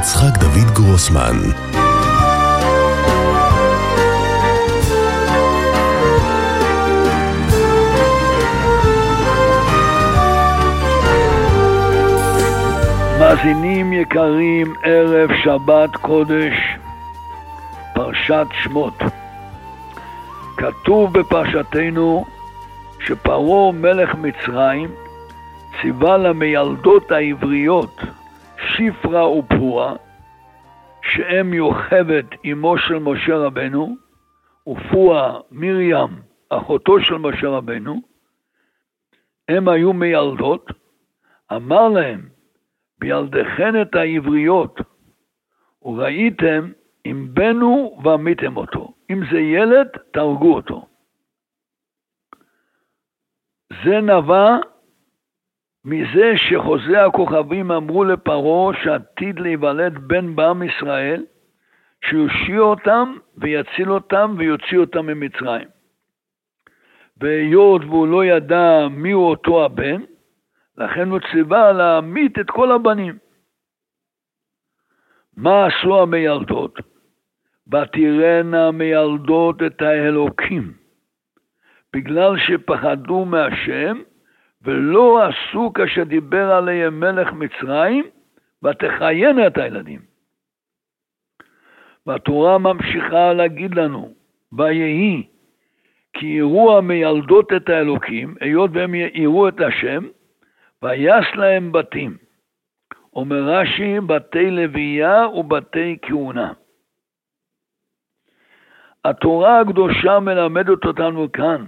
יצחק דוד גרוסמן. מאזינים יקרים, ערב שבת קודש, פרשת שמות. כתוב בפרשתנו שפרעה מלך מצרים ציווה למיילדות העבריות שפרה ופועה, שאם יוכבד אמו של משה רבנו, ופועה מרים אחותו של משה רבנו, הם היו מיילדות. אמר להם, בילדכן את העבריות, וראיתם אם בנו ועמיתם אותו. אם זה ילד, תהרגו אותו. זה נבע מזה שחוזי הכוכבים אמרו לפרעה שעתיד להיוולד בן בעם ישראל, שיושיע אותם ויציל אותם ויוציא אותם ממצרים. והיות והוא לא ידע מיהו אותו הבן, לכן הוא ציווה להמית את כל הבנים. מה עשו המיילדות? ותראינה המיילדות את האלוקים, בגלל שפחדו מהשם, ולא עשו כאשר דיבר עליהם מלך מצרים, ותחיינה את הילדים. והתורה ממשיכה להגיד לנו, ויהי, כי יראו המיילדות את האלוקים, היות והם יראו את השם, ויעש להם בתים. אומר רש"י, בתי לוויה ובתי כהונה. התורה הקדושה מלמדת אותנו כאן,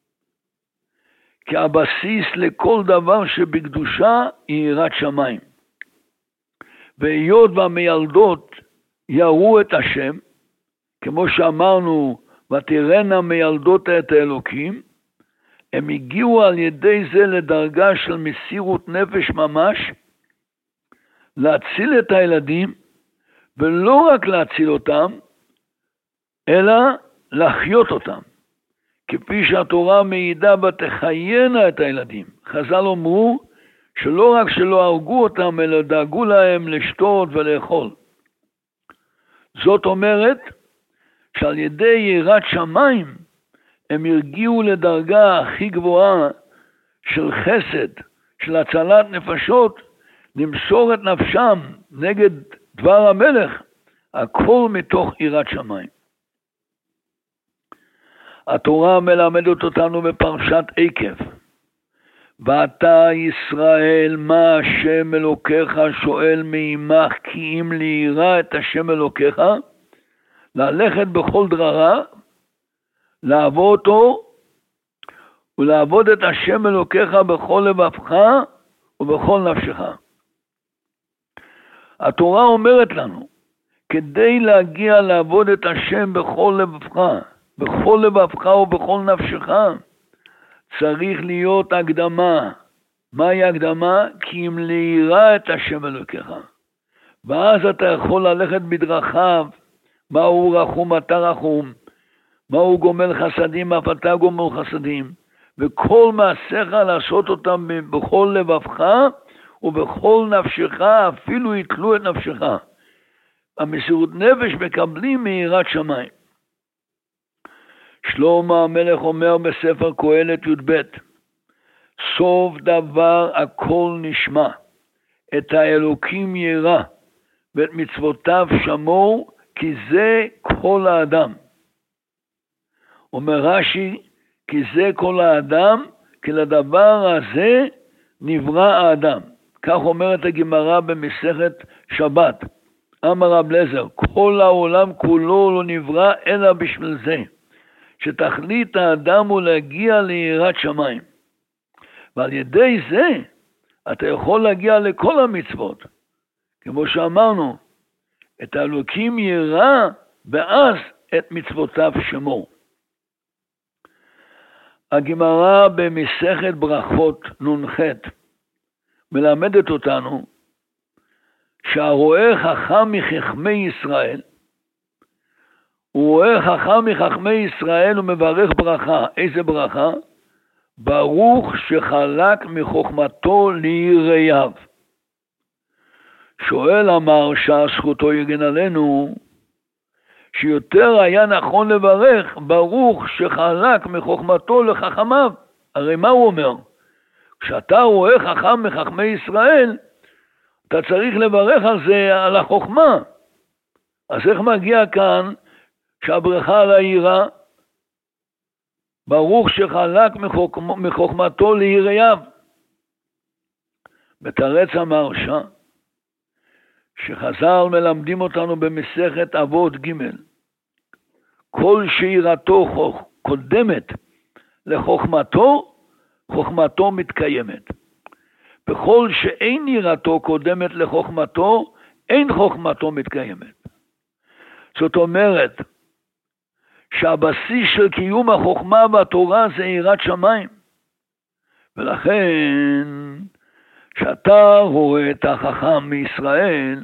כי הבסיס לכל דבר שבקדושה היא יראת שמיים. והיות והמיילדות יראו את השם, כמו שאמרנו, ותראינה מיילדות את האלוקים, הם הגיעו על ידי זה לדרגה של מסירות נפש ממש, להציל את הילדים, ולא רק להציל אותם, אלא לחיות אותם. כפי שהתורה מעידה ותחיינה את הילדים. חז"ל אמרו שלא רק שלא הרגו אותם, אלא דאגו להם לשתות ולאכול. זאת אומרת שעל ידי יראת שמיים, הם הרגיעו לדרגה הכי גבוהה של חסד, של הצלת נפשות, למסור את נפשם נגד דבר המלך, הכל מתוך יראת שמיים. התורה מלמדת אותנו בפרשת עקב, ואתה ישראל מה השם אלוקיך שואל מעמך, כי אם לירא את השם אלוקיך, ללכת בכל דררה, לעבוד אותו, ולעבוד את השם אלוקיך בכל לבבך ובכל נפשך. התורה אומרת לנו, כדי להגיע לעבוד את השם בכל לבבך ובכל נפשך, צריך להיות הקדמה. מהי הקדמה? כי אם לירא את השם אלוקיך. ואז אתה יכול ללכת בדרכיו, מהו רחום אתה רחום, מהו גומל חסדים אף אתה גומל חסדים, וכל מעשיך לעשות אותם בכל לבבך ובכל נפשך, אפילו יתלו את נפשך. המסירות נפש מקבלים מיראת שמיים. שלמה המלך אומר בספר קהלת י"ב, סוף דבר הכל נשמע, את האלוקים ירא, ואת מצוותיו שמור, כי זה כל האדם. אומר רש"י, כי זה כל האדם, כי לדבר הזה נברא האדם. כך אומרת הגמרא במסכת שבת. אמר רב אליעזר, כל העולם כולו לא נברא אלא בשביל זה, שתכלית האדם הוא להגיע ליראת שמיים. ועל ידי זה אתה יכול להגיע לכל המצוות. כמו שאמרנו, את האלוקים ירא, ואז את מצוותיו שמור. הגמרא במסכת ברכות נ"ח מלמדת אותנו שהרואה חכם מחכמי ישראל, הוא רואה חכם מחכמי ישראל ומברך ברכה. איזה ברכה? ברוך שחלק מחוכמתו ליראיו. שואל המהרש"א, זכותו יגן עלינו, שיותר היה נכון לברך ברוך שחלק מחוכמתו לחכמיו. הרי מה הוא אומר? כשאתה רואה חכם מחכמי ישראל, אתה צריך לברך על זה, על החוכמה. אז איך מגיע כאן שהברכה על היראה? ברוך שחלק מחוכמתו ליראיו. מתרץ המהרש"א שחז"ל מלמדים אותנו במסכת אבות ג', כל שירתו קודמת לחוכמתו, חוכמתו מתקיימת. בכל שאין יראתו קודמת לחוכמתו, אין חוכמתו מתקיימת. זאת אומרת שהבסיס של קיום החוכמה והתורה זה יראת שמיים. ולכן כשאתה רואה את החכם מישראל,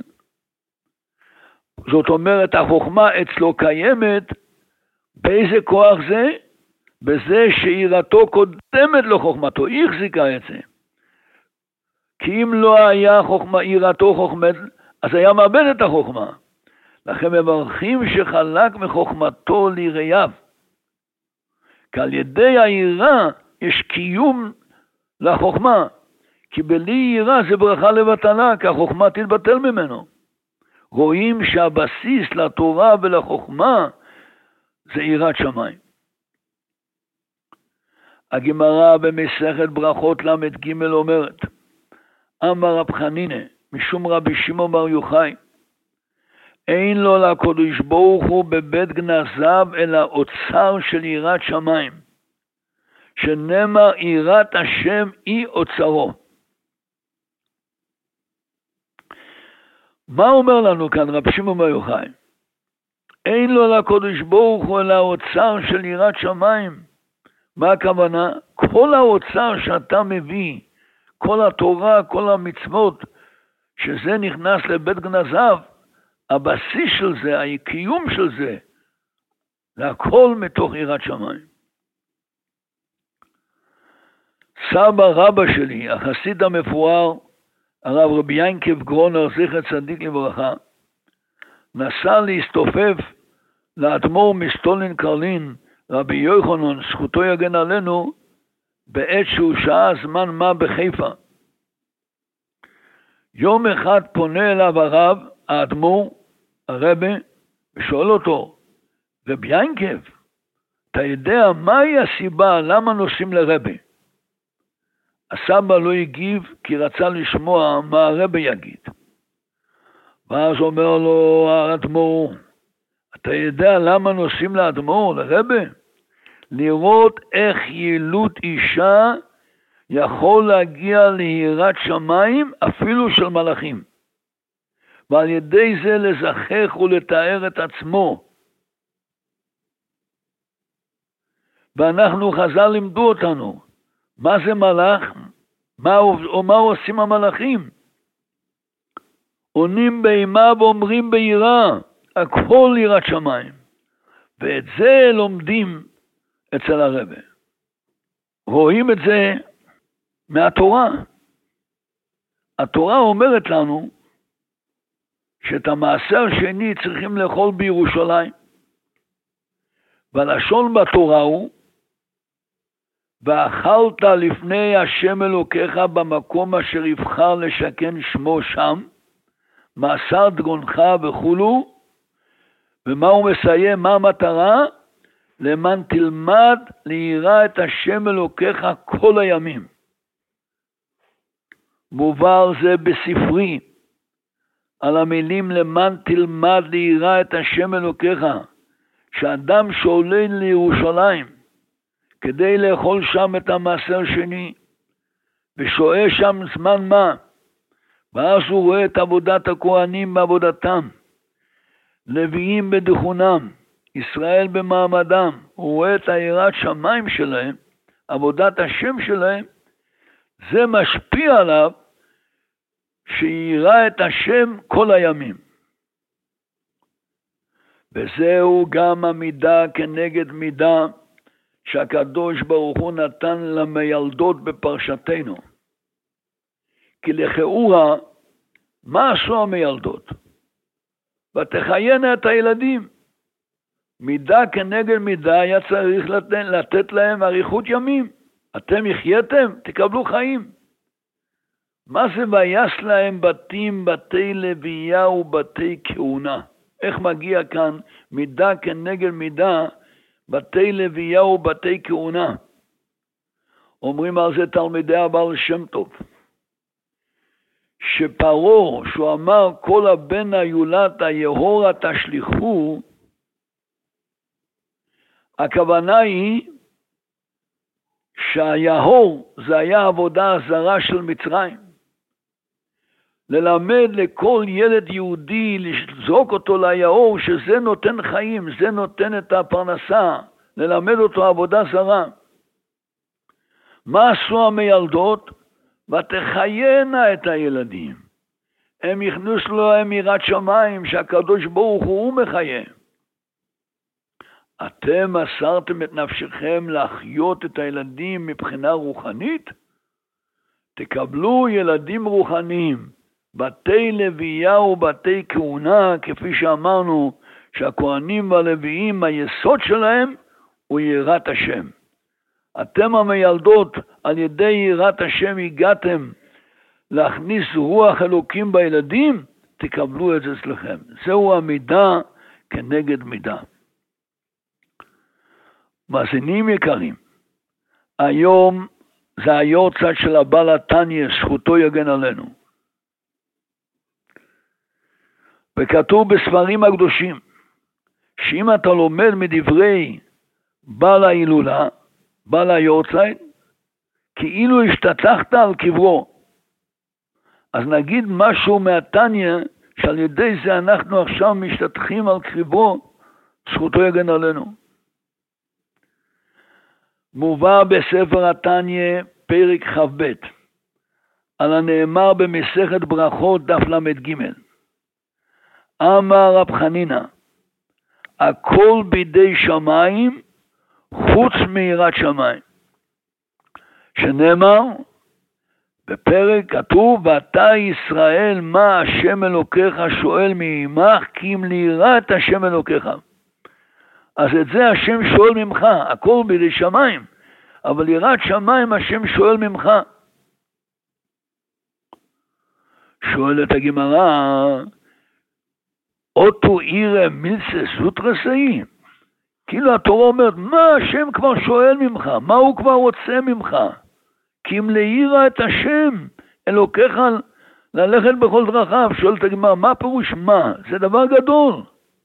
זאת אומרת החוכמה אצלו קיימת, באיזה כוח זה? בזה שיראתו קודמת לחוכמתו, היא החזיקה את זה. כי אם לא היה יראתו חוכמת, אז היה מאבד את החוכמה. לכן מברכים שחלק מחוכמתו ליראיו. כי על ידי היראה יש קיום לחוכמה. כי בלי יראה זה ברכה לבטלה, כי החוכמה תתבטל ממנו. רואים שהבסיס לתורה ולחוכמה זה יראת שמיים. הגמרא במסכת ברכות ל"ג אומרת, אמר רב חנינא משום רבי שמעון בר יוחאי, אין לו לקדוש ברוך הוא בבית גנזיו אלא אוצר של יראת שמיים, שנאמר יראת השם היא אוצרו. מה אומר לנו כאן רבי שמעון בר יוחאי? אין לו לקדוש ברוך הוא אלא אוצר של יראת שמיים. מה הכוונה? כל האוצר שאתה מביא, כל התורה, כל המצוות, שזה נכנס לבית גנזיו, הבסיס של זה, הקיום של זה, זה הכל מתוך יראת שמיים. סבא רבא שלי, החסיד המפואר, הרב רבי ינקב גרונר, זכר צדיק לברכה, נסע להסתופף לאדמו"ר מסטולין קרלין, רבי יוחנן, זכותו יגן עלינו, בעת שהוא שעה זמן מה בחיפה. יום אחד פונה אליו הרב, האדמו"ר, הרבי, ושואל אותו, רבי ינקב, אתה יודע מהי הסיבה למה נוסעים לרבי? הסבא לא הגיב כי רצה לשמוע מה הרבי יגיד. ואז אומר לו האדמו"ר, אתה יודע למה נוסעים לאדמו"ר, לרבי? לראות איך יעילות אישה יכול להגיע ליראת שמיים אפילו של מלאכים. ועל ידי זה לזכך ולתאר את עצמו. ואנחנו חז"ל לימדו אותנו, מה זה מלאך? מה עושים המלאכים? עונים באימה ואומרים ביראה, הכל יראת שמיים. ואת זה לומדים אצל הרבי. רואים את זה מהתורה. התורה אומרת לנו שאת המעשר השני צריכים לאכול בירושלים. והלשון בתורה הוא, ואכלת לפני השם אלוקיך במקום אשר יבחר לשכן שמו שם, מעשר דגונך וכולו, ומה הוא מסיים? מה המטרה? למען תלמד ליראה את השם אלוקיך כל הימים. מובא זה בספרי, על המילים למען תלמד ליראה את השם אלוקיך, שאדם שעולה לירושלים, כדי לאכול שם את המעשר שני, ושוהה שם זמן מה, ואז הוא רואה את עבודת הכהנים בעבודתם, לוויים בדחונם, ישראל במעמדם, הוא רואה את היראת שמיים שלהם, עבודת השם שלהם, זה משפיע עליו, שיראה את השם כל הימים. וזהו גם המידה כנגד מידה, שהקדוש ברוך הוא נתן למילדות בפרשתנו. כי לכאורה מה עשו המילדות? ותחיינה את הילדים. מידה כנגד מידה היה צריך לתת להם אריכות ימים. אתם יחייתם, תקבלו חיים. מה זה ויעש להם בתים, בתי לוויה ובתי כהונה? איך מגיע כאן מידה כנגד מידה, בתי לוויה ובתי כהונה? אומרים על זה תלמידי הבעל שם טוב, שפרעה, שהוא אמר כל הבן היולד היהורה תשליכו, הכוונה היא שהיהור זה היה עבודה הזרה של מצרים. ללמד לכל ילד יהודי, לזרוק אותו ליהור, שזה נותן חיים, זה נותן את הפרנסה, ללמד אותו עבודה זרה. מה עשו המילדות? ותחיינה את הילדים. הם הכניסו להם יראת שמיים, שהקדוש ברוך הוא מחיה. אתם מסרתם את נפשכם להחיות את הילדים מבחינה רוחנית? תקבלו ילדים רוחניים, בתי לוויה ובתי כהונה, כפי שאמרנו, שהכהנים והלוויים, היסוד שלהם הוא יראת השם. אתם המילדות, על ידי יראת השם הגעתם להכניס רוח אלוקים בילדים, תקבלו את זה אצלכם. זהו המידה כנגד מידה. מאזינים יקרים, היום זה היורצייט של הבעל התניא, זכותו יגן עלינו. וכתוב בספרים הקדושים, שאם אתה לומד מדברי בעל ההילולה, בעל היורצייט, כאילו השתתחת על קברו. אז נגיד משהו מהתניא, שעל ידי זה אנחנו עכשיו משתתחים על קברו, זכותו יגן עלינו. מובא בספר התניא פרק כ"ב, על הנאמר במסכת ברכות דף למ"ג. אמר רב חנינא, הכל בידי שמיים חוץ מיראת שמיים. שנאמר בפרק כתוב, ואתה ישראל מה השם אלוקיך שואל מעמך, כי אם ליראת השם אלוקיך. אז את זה השם שואל ממך, הכל בידי שמיים, אבל יראת שמיים השם שואל ממך. שואלת הגמרא, אוטו אירא מילסא סוטרסאי? כאילו התורה אומרת, מה השם כבר שואל ממך? מה הוא כבר רוצה ממך? כי אם להירא את השם אלוקיך ללכת בכל דרכיו. שואלת הגמרא, מה פירוש מה? זה דבר גדול.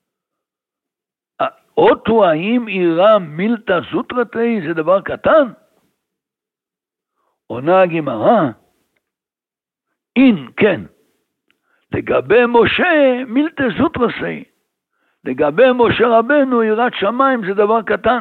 אוטו האם אירא מילתא סוטרתאי זה דבר קטן? עונה הגמרא, אין, כן. לגבי משה מילתא סוטרתאי. לגבי משה רבנו יראת שמיים זה דבר קטן.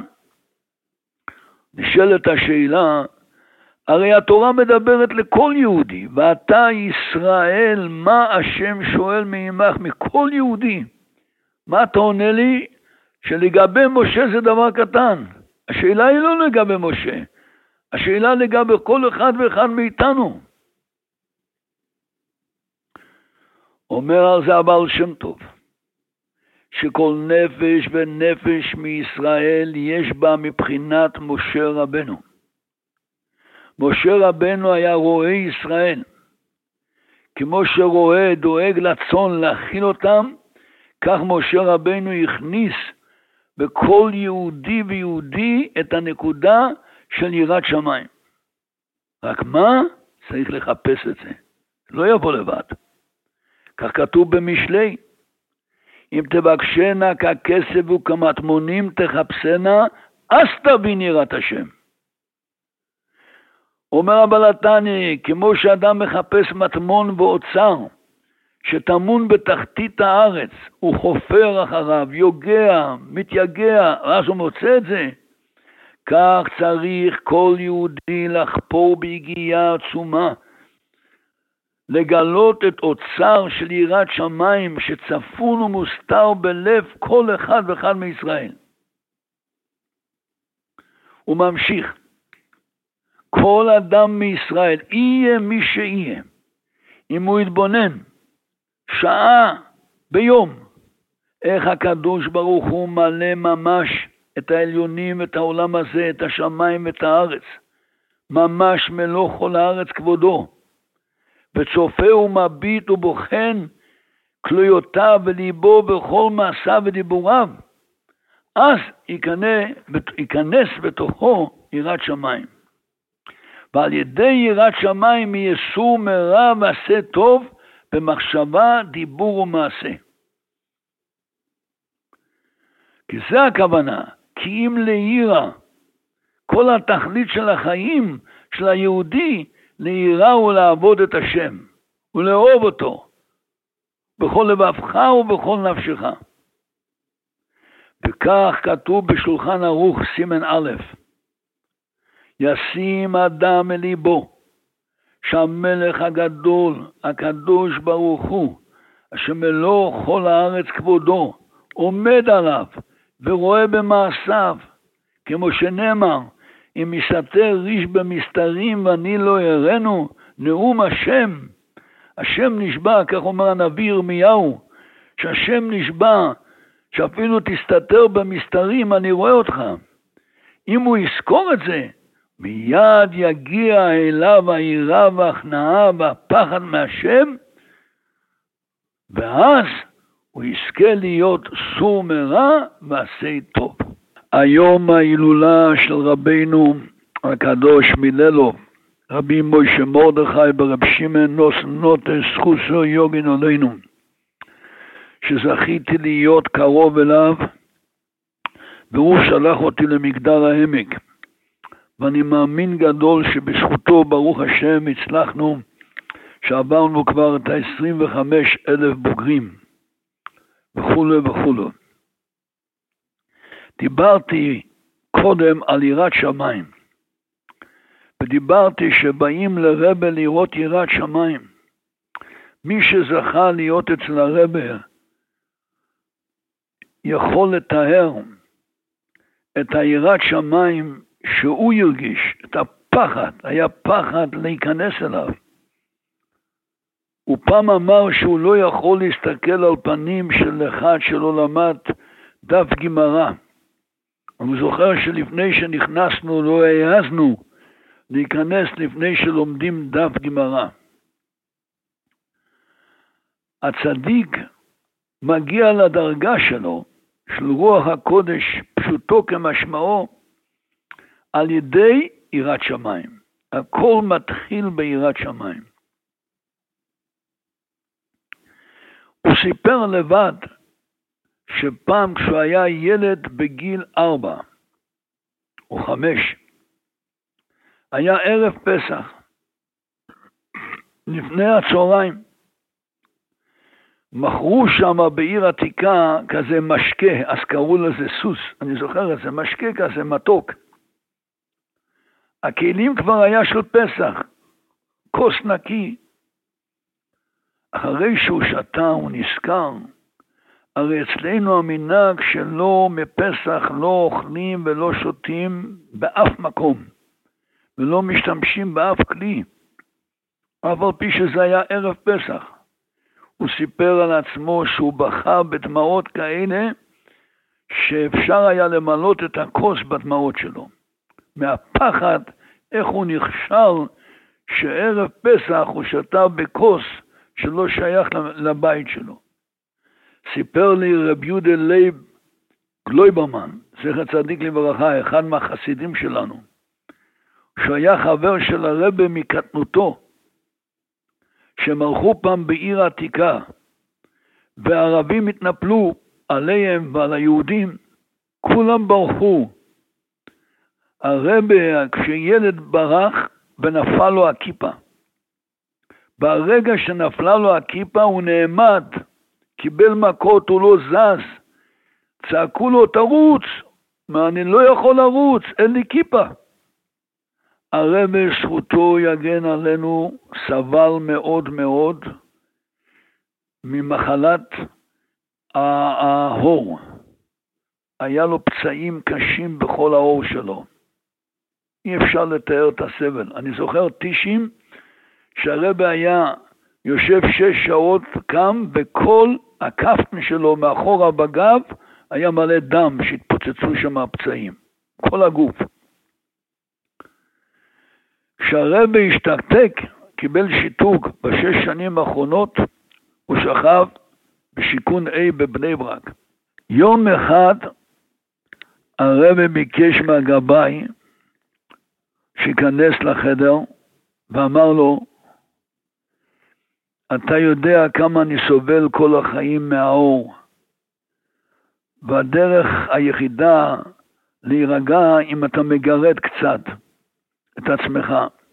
נשאלת השאלה, הרי התורה מדברת לכל יהודי, ואתה ישראל מה השם שואל מעמך מכל יהודי. מה אתה עונה לי? שלגבי משה זה דבר קטן. השאלה היא לא לגבי משה, השאלה לגבי כל אחד ואחד מאיתנו. אומר על זה הבעל שם טוב, שכל נפש ונפש מישראל יש בה מבחינת משה רבנו. משה רבנו היה רועה ישראל. כמו שרועה דואג לצאן להכיל אותם, כך משה רבנו הכניס בכל יהודי ויהודי את הנקודה של יראת שמיים. רק מה? צריך לחפש את זה. לא יבוא לבד. כך כתוב במשלי, אם תבקשנה ככסף וכמטמונים תחפשנה, אז תבין יראת השם. אומר הבעל התניא, כמו שאדם מחפש מטמון ואוצר, שטמון בתחתית הארץ, הוא חופר אחריו, יוגע, מתייגע, אז הוא מוצא את זה. כך צריך כל יהודי לחפור ביגיעה עצומה, לגלות את אוצר של יראת שמיים שצפון ומוסתר בלב כל אחד ואחד מישראל. הוא ממשיך, כל אדם מישראל, יהיה מי שיהיה, אם הוא יתבונן שעה ביום, איך הקדוש ברוך הוא מלא ממש את העליונים, את העולם הזה, את השמיים ואת הארץ, ממש מלוא כל הארץ כבודו, וצופה ומביט ובוחן כלויותיו וליבו בכל מעשיו ודיבוריו, אז ייכנס בתוכו יראת שמיים. ועל ידי יראת שמיים יסור מרע ועשה טוב במחשבה, דיבור ומעשה. כי זה הכוונה, כי אם ליראה, כל התכלית של החיים של היהודי, ליראה ולעבוד את השם, ולאהוב אותו, בכל לבבך ובכל נפשך. וכך כתוב בשולחן ערוך סימן א', ישים אדם אל ליבו, שהמלך הגדול, הקדוש ברוך הוא, אשר מלוא כל הארץ כבודו, עומד עליו ורואה במעשיו, כמו שנאמר, אם יסתר ריש במסתרים ואני לא יראנו, נאום השם. השם נשבע, כך אומר הנביא ירמיהו, שהשם נשבע, שאפילו תסתתר במסתרים, אני רואה אותך. אם הוא יזכור את זה, מיד יגיע אליו היראה וההכנעה והפחד מהשם, ואז הוא יזכה להיות סור מרע ועשה טוב. היום ההילולה של רבינו הקדוש מיללו, רבי מוישה מרדכי ברב שמעון נוטס חוסו יוגין עלינו, שזכיתי להיות קרוב אליו, והוא שלח אותי למגדל העמק, ואני מאמין גדול שבזכותו ברוך השם הצלחנו, שעברנו כבר את 25,000 בוגרים, וכו' וכו'. דיברתי קודם על יראת שמיים, ודיברתי שבאים לרבה לראות יראת שמיים. מי שזכה להיות אצל הרבה יכול לתאר את היראת שמיים שהוא ירגיש, את הפחד, היה פחד להיכנס אליו. הוא פעם אמר שהוא לא יכול להסתכל על פנים של אחד שלא למד דף גמרא. אני זוכר שלפני שנכנסנו לא העזנו להיכנס לפני שלומדים דף גמרא. הצדיק מגיע לדרגה שלו, של רוח הקודש, פשוטו כמשמעו, על ידי יראת שמיים. הכל מתחיל ביראת שמיים. הוא סיפר לבד שפעם כשהוא היה ילד בגיל 4 או 5, היה ערב פסח, לפני הצהריים, מכרו שם בעיר עתיקה כזה משקה, אז קראו לזה סוס, אני זוכר את זה, משקה כזה מתוק. הכלים כבר היה של פסח, כוס נקי. אחרי שהוא שתה הוא נזכר, הרי אצלנו המנהג שלא מפסח לא אוכלים ולא שותים באף מקום, ולא משתמשים באף כלי, אף על פי שזה היה ערב פסח. הוא סיפר על עצמו שהוא בכה בדמעות כאלה, שאפשר היה למלות את הכוס בדמעות שלו. מהפחד איך הוא נכשל שערב פסח הוא שתה בכוס שלא שייך לבית שלו. סיפר לי רב יהודה לייב גלויברמן, זכר צדיק לברכה, אחד מהחסידים שלנו, שהיה חבר של הרבי מקטנותו, שמלכו פעם בעיר עתיקה, והערבים התנפלו עליהם ועל היהודים, כולם ברחו. הרבי כשילד ברח ונפל לו הכיפה. ברגע שנפלה לו הכיפה הוא נעמד, קיבל מכות, הוא לא זז. צעקו לו תרוץ, מה אני לא יכול לרוץ, אין לי כיפה. הרבי זכותו יגן עלינו, סבל מאוד מאוד ממחלת ההור. היה לו פצעים קשים בכל העור שלו. אי אפשר לתאר את הסבל. אני זוכר 90 שהרבי היה יושב 6 שעות, קם, וכל הכפתן שלו מאחורה בגב היה מלא דם שהתפוצצו שם הפצעים, כל הגוף. כשהרבי השתקתק, קיבל שיתוק ב6 שנים האחרונות, הוא שכב בשיכון A בבני ברק. יום אחד הרבי ביקש מהגבאי שיכנס לחדר ואמר לו, אתה יודע כמה אני סובל כל החיים מהאור, והדרך היחידה להירגע אם אתה מגרד קצת את עצמך.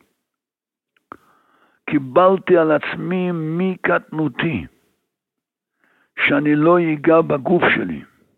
קיבלתי על עצמי מקטנותי שאני לא ייגע בגוף שלי.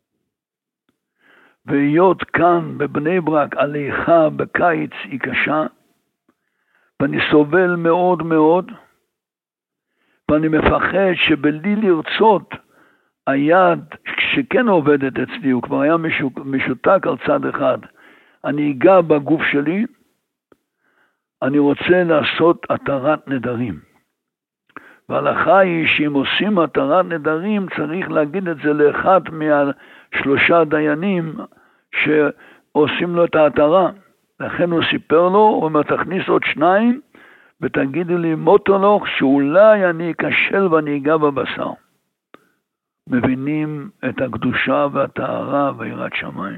והיות כאן בבני ברק הליכה בקיץ היא קשה, ואני סובל מאוד מאוד, ואני מפחד שבלי לרצות היד שכן עובדת אצלי, הוא כבר היה משותק על צד אחד, אני אגע בגוף שלי, אני רוצה לעשות התרת נדרים. וההלכה היא שאם עושים התרת נדרים, צריך להגיד את זה לאחד מה3 דיינים שעושים לו את ההתרה. לכן הוא סיפר לו, הוא אומר, תכניס עוד 2, ותגידו לי מוטולוך שאולי אני אכשל ואני אגע בבשר. מבינים את הקדושה והטהרה ויראת שמיים.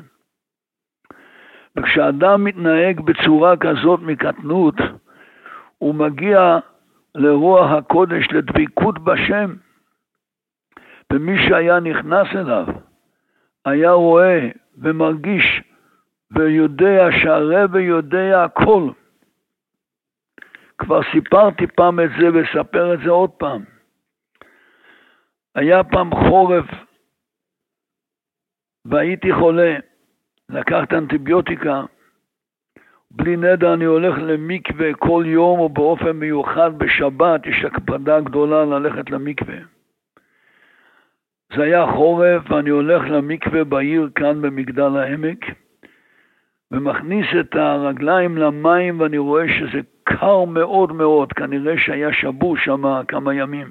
וכשאדם מתנהג בצורה כזאת מקטנות, הוא מגיע לרוח הקודש, לדביקות בשם. ומי שהיה נכנס אליו, היה רואה ומרגיש ויודע שהרבי יודע הכל. כבר סיפרתי פעם את זה וספר את זה עוד פעם. היה פעם חורף והייתי חולה, לקחת אנטיביוטיקה, בלי נדר אני הולך למקווה כל יום או באופן מיוחד בשבת, יש הקפדה גדולה ללכת למקווה. זה היה חורף ואני הולך למקווה בעיר כאן במגדל העמק, ומכניס את הרגליים למים ואני רואה שזה קר מאוד מאוד, כנראה שהיה שבור שם כמה ימים.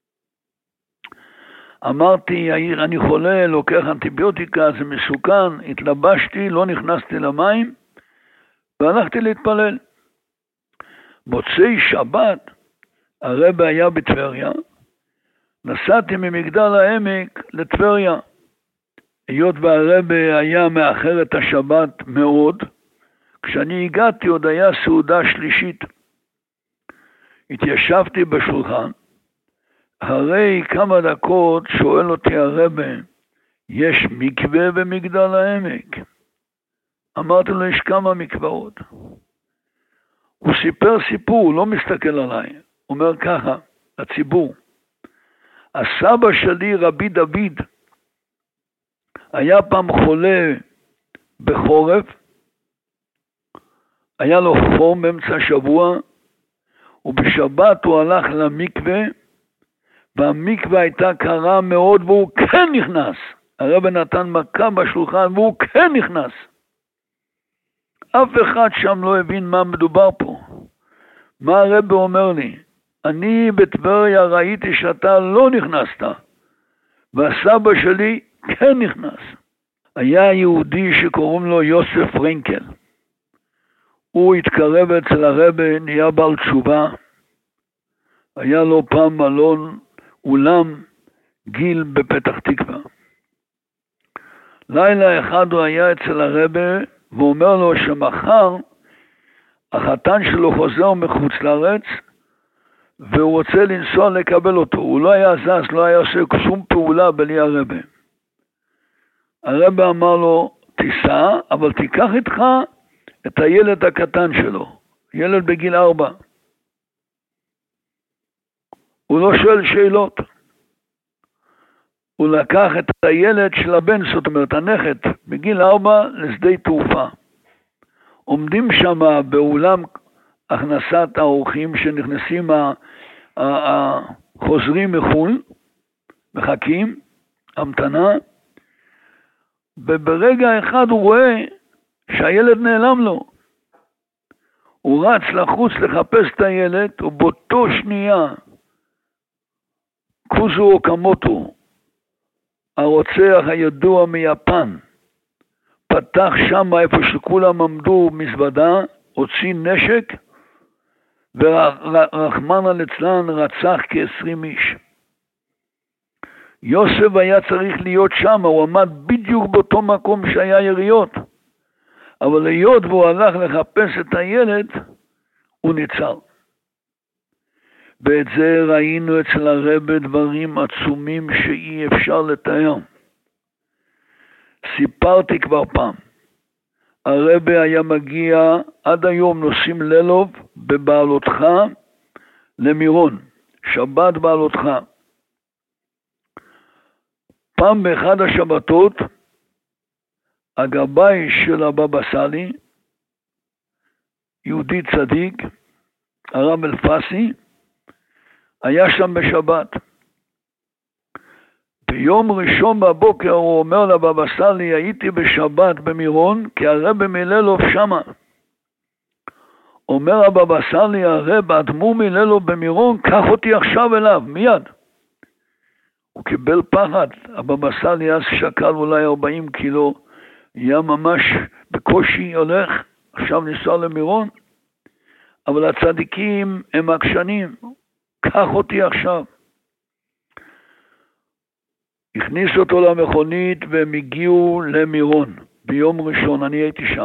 אמרתי, אני חולה, לוקח אנטיביוטיקה, זה מסוכן, התלבשתי, לא נכנסתי למים, והלכתי להתפלל. מוצאי שבת, הרבי היה בטבריה, נסעתי ממגדל העמק לטבריה. היות והרבי היה מאחר את השבת מאוד, כשאני הגעתי עוד היה סעודה שלישית. התיישבתי בשולחן, אחרי כמה דקות שואל אותי הרבי, יש מקווה במגדל העמק? אמרתי לו, יש כמה מקוואות. הוא סיפר סיפור, הוא לא מסתכל עליי, הוא אומר ככה, לציבור, הסבא שלי רבי דוד, היה פעם חולה בחורף, היה לו חום באמצע השבוע, ובשבת הוא הלך למקווה, והמקווה הייתה קרה מאוד, והוא כן נכנס. הרבי נתן מכה בשולחן, והוא כן נכנס. אף אחד שם לא הבין מה מדובר פה. מה הרבי אומר לי? אני בטבריה ראיתי שאתה לא נכנסת, והסבא שלי כן נכנס. היה יהודי שקוראים לו יוסף פרנקל. הוא התקרב אצל הרבי, נהיה בעל תשובה. היה לו פעם מלון, אולם גיל בפתח תקווה. לילה אחד הוא היה אצל הרבי, ואומר לו שמחר החתן שלו חוזר מחוץ לארץ, והוא רוצה לנסוע לקבל אותו. הוא לא היה זז, לא היה עושה שום פעולה בלי הרבי. הרבי אמר לו, תיסע, אבל תיקח איתך את הילד הקטן שלו, ילד בגיל 4. הוא לא שואל שאלות. הוא לקח את הילד של הבן, זאת אומרת הנכד, בגיל 4 לשדה תעופה. עומדים שם באולם הכנסת האורחים שנכנסים החוזרים מחו"ל, מחכים, המתנה, וברגע אחד הוא רואה שהילד נעלם לו. הוא רץ לחוץ לחפש את הילד, ובאותו שנייה קוזו אוקמוטו, הרוצח הידוע מיפן, פתח שם איפה שכולם עמדו מזוודה, הוציא נשק, ורחמנא ליצלן רצח כ-20 איש. יוסף היה צריך להיות שם, הוא עמד בדיוק באותו מקום שהיה יריות, אבל היות והוא הלך לחפש את הילד, הוא ניצל. ואת זה ראינו אצל הרב דברים עצומים שאי אפשר לתאר. סיפרתי כבר פעם, הרב היה מגיע, עד היום נוסעים ללוב בבעלותך למירון, שבת בעלותך. פעם באחד השבתות, הגבאי של הבבא סאלי, יהודי צדיק, הרב אלפסי, היה שם בשבת. ביום ראשון בבוקר הוא אומר לבבא סאלי, הייתי בשבת במירון, כי הרב מללוב שמה. אומר הבבא סאלי, הרב אדמו"ר מללוב במירון, קח אותי עכשיו אליו, מיד. הוא קיבל פחד, הבבא סאלי אז שקל אולי 40 קילו, היה ממש בקושי הולך, עכשיו ניסע למירון, אבל הצדיקים הם עקשנים, קח אותי עכשיו. הכניס אותו למכונית והם הגיעו למירון, ביום ראשון, אני הייתי שם.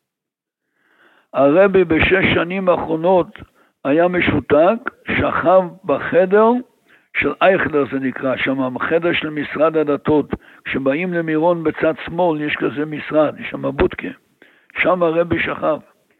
הרבי ב6 שנים האחרונות היה משותק, שכב בחדר של אייכלר זה נקרא, שם החדר של משרד הדתות, כשבאים למירון בצד שמאל יש כזה משרד, יש שם בודקה, שם הרבי שכב.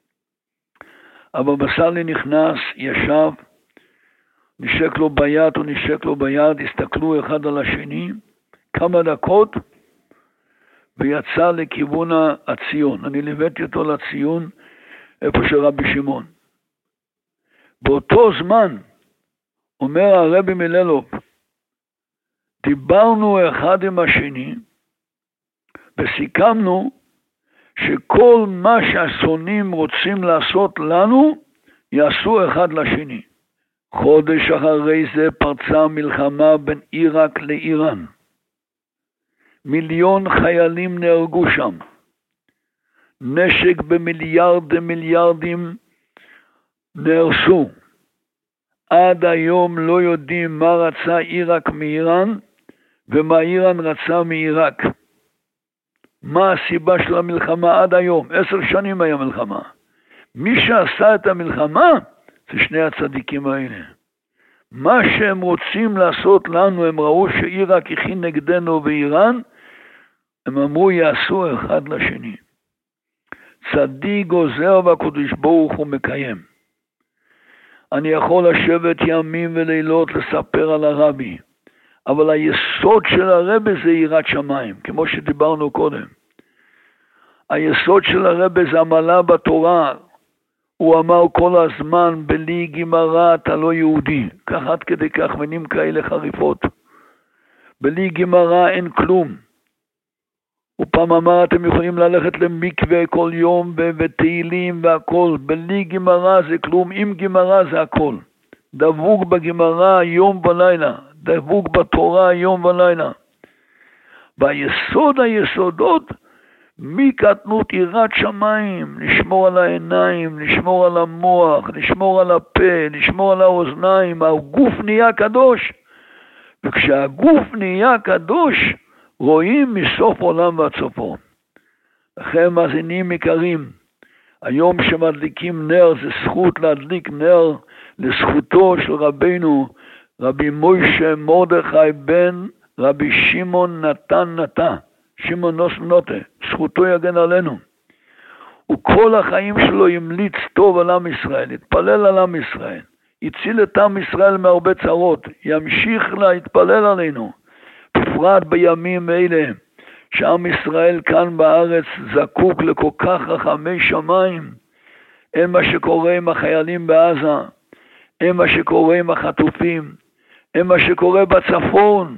הבבא סאלי נכנס, ישב, נשק לו ביד או נשק לו ביד, הסתכלו אחד על השני, כמה דקות, ויצא לכיוון הציון. אני ליוויתי אותו לציון, איפה של רבי שמעון. באותו זמן, אומר הרבי מללוב, דיברנו אחד עם השני, וסיכמנו שכל מה שהשונאים רוצים לעשות לנו, יעשו אחד לשני. חודש אחרי זה פרצה מלחמה בין עיראק לאיראן. 1,000,000 חיילים נהרגו שם. נשק במיליארדים נהרסו. עד היום לא יודעים מה רצה עיראק מאיראן ומה איראן רצה מעיראק. מה הסיבה של המלחמה עד היום? 10 שנים היה מלחמה. מי שעשה את המלחמה זה שני הצדיקים האלה. מה שהם רוצים לעשות לנו, הם ראו שעיראק הכין נגדנו ואיראן, הם אמרו יעשו אחד לשני. צדיק גוזר והקדוש ברוך הוא מקיים. אני יכול לשבת ימים ולילות לספר על הרבי, אבל היסוד של הרבי זה יראת שמיים, כמו שדיברנו קודם. היסוד של הרבי זה עמלה בתורה. הוא אמר כל הזמן, בלי גמרא אתה לא יהודי. כך עד כדי כך מינים כאלה חריפות. בלי גמרא אין כלום. הוא פעם אמר, אתם יכולים ללכת למקווה כל יום ותהילים והכל. בלי גמרא זה כלום, עם גמרא זה הכל. דבוק בגמרא יום ולילה. דבוק בתורה יום ולילה. ביסוד היסודות, מקטנות יראת שמיים, לשמור על העיניים, לשמור על המוח, לשמור על הפה, לשמור על האוזניים, הגוף נהיה קדוש. וכשהגוף נהיה קדוש, רואים מסוף עולם ועד סופו. לכן מאזינים יקרים, היום שמדליקים נר זה זכות להדליק נר לזכותו של רבינו, רבי מוישה מרדכי בן רבי שמעון נתן נתה. שמעון נוטה, זכותו יגן עלינו. וכל החיים שלו ימליץ טוב על עם ישראל, יתפלל על עם ישראל, יציל את עם ישראל מהרבה צרות, ימשיך להתפלל עלינו, בפרט בימים אלה, שעם ישראל כאן בארץ זקוק לכל כך רחמי שמיים. אין מה שקורה עם החיילים בעזה, אין מה שקורה עם החטופים, אין מה שקורה בצפון,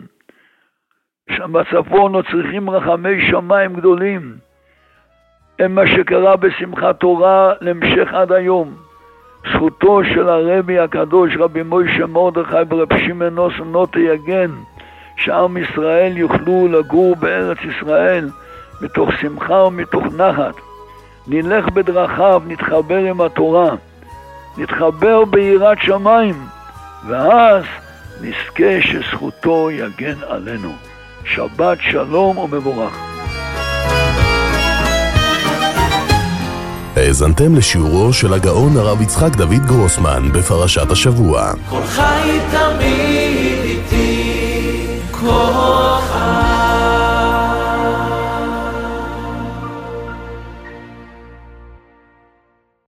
שם בצפון לא צריכים רחמי שמיים גדולים. אין מה שקרה בשמחת תורה להמשך עד היום. זכותו של הרבי הקדוש רבי מוישה מרדכי ורב שמעון נוסון נוטה יגן, שעם ישראל יוכלו לגור בארץ ישראל מתוך שמחה ומתוך נחת. נלך בדרכיו, נתחבר עם התורה, נתחבר ביראת שמיים, ואז נזכה שזכותו יגן עלינו. שבת שלום ומבורך. האזנתם לשיעורו של הגאון הרב יצחק דוד גרוסמן בפרשת השבוע. כל חי תמיד איתי, כל